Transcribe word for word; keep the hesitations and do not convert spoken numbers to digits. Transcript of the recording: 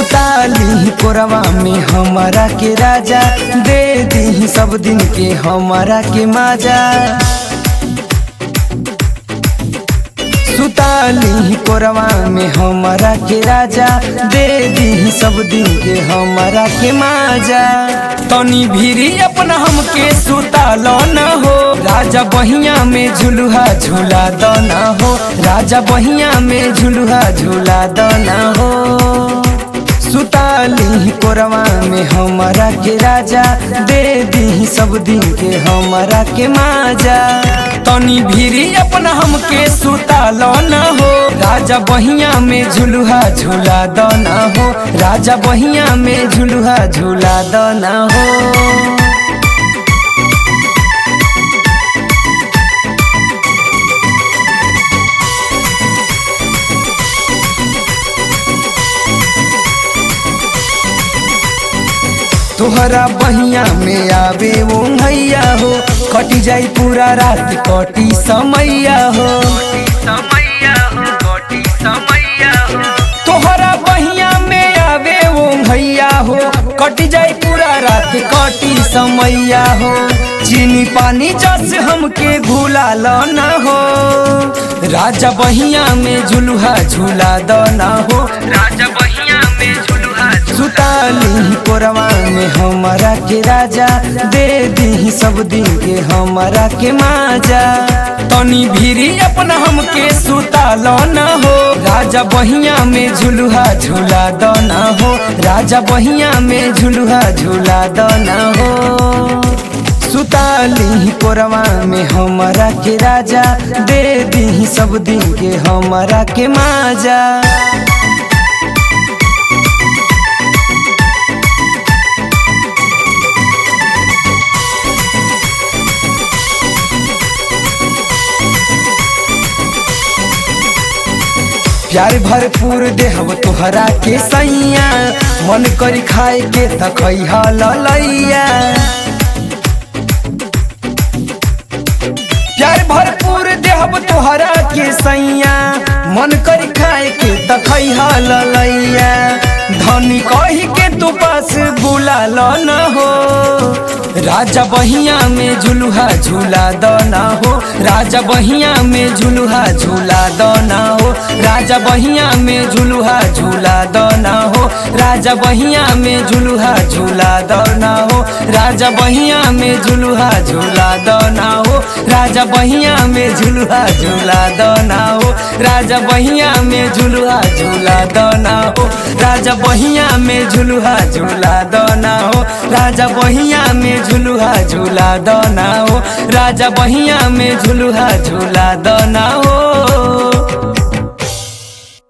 सुताली कोरवा में हमारा के राजा, दे दी सब दिन के हमारा के माजा। सुताली कोरवा में हमारा के राजा, दे दी सब दिन के हमारा के माजा। तनी भीरी अपना हमके सुतालो न हो, राजा बहिया में झुलुहा झूला दो न हो, राजा बहिया में झुलुहा झूला दो न हो। सुताली कोरवा में हमारा के राजा, दे दी सब दिन के हमारा के माजा। तनी भीरी अपना हमके सुतालो न हो, राजा बहिया में झुलुहा झूला दो न हो, राजा बहिया में झुलुहा झूला दो न हो। तोहरा बहिया में आवे वो मैया हो, कटी जाई पूरा रात कटी समैया हो। तोहरा बहिया में आवे वो मैया हो, कटी जाई पूरा रात कटी समैया हो। चीनी पानी जस हमके भूला लो न हो, राजा बहिया में झुलुहा झूला दो न हो, राजा बहिया में झुलुहा। सुताली कोरवा में हमारा के राजा, दे दी सब दिन के हमारा के माजा। तनी भीरी अपना हमके सुतालो न हो, राजा बहिया में झुलुहा झूला दो न हो, राजा बहिया में झुलुहा झूला दो न हो। सुताली कोरवा में हमारा के राजा, दे दी सब दिन के हमारा के माजा। प्यार भरपूर देहब तोहरा के सैया, मन करी खाए के त खइहा ललैया। प्यार भरपूर देहब तोहरा के सैया, मन करी खाए के त खइहा ललैया। धनी कही के तू पास बुला लो न हो, राजा बहिया में झुलुहा झूला दो न हो, राजा बहिया में झुलुहा झूला दो न हो, राजा बहिया में झुलुहा झूला दो न हो, राजा बहिया में झुलुहा झूला दो न हो, राजा बहिया में झुलुहा झूला दो न हो, राजा बहिया में झुलुहा झूला दो न हो, राजा बहिया में झुलुहा झूला दो न हो, राजा बहिया में झुलुहा झूला दो न हो, राजा बहिया में झुलुहा झूला दो न हो, राजा बहिया में झुलुहा झूला दो न हो।